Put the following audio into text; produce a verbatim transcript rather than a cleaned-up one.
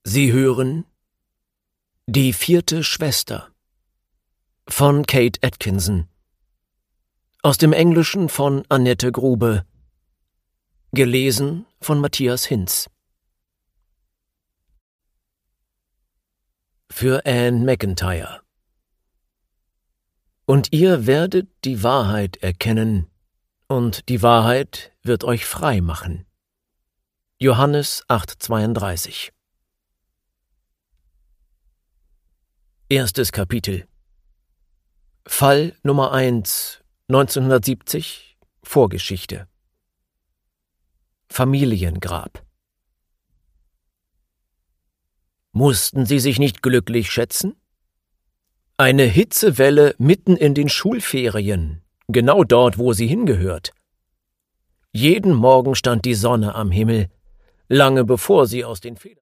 Sie hören Die vierte Schwester von Kate Atkinson, aus dem Englischen von Annette Grube, gelesen von Matthias Hinz. Für Anne McIntyre. Und ihr werdet die Wahrheit erkennen, und die Wahrheit wird euch frei machen. Johannes acht zweiunddreißig. Erstes Kapitel. Fall Nummer eins, neunzehnhundertsiebzig, Vorgeschichte. Familiengrab. Mussten Sie sich nicht glücklich schätzen? Eine Hitzewelle mitten in den Schulferien, genau dort, wo sie hingehört. Jeden Morgen stand die Sonne am Himmel, lange bevor sie aus den Federn